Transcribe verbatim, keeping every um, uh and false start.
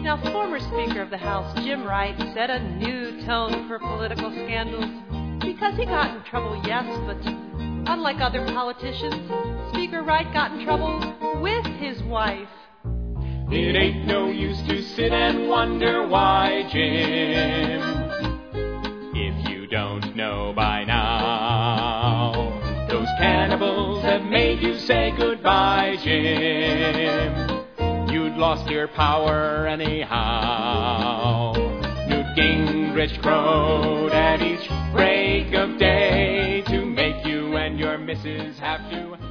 Now, former Speaker of the House Jim Wright set a new tone for political scandals because he got in trouble, yes, but unlike other politicians, Speaker Wright got in trouble with his wife. It ain't no use to sit and wonder why, Jim, if you don't know by now. Those cannibals have made you say goodbye, Jim. You'd lost your power anyhow. Newt Gingrich crowed at each break of day to make you and your missus have to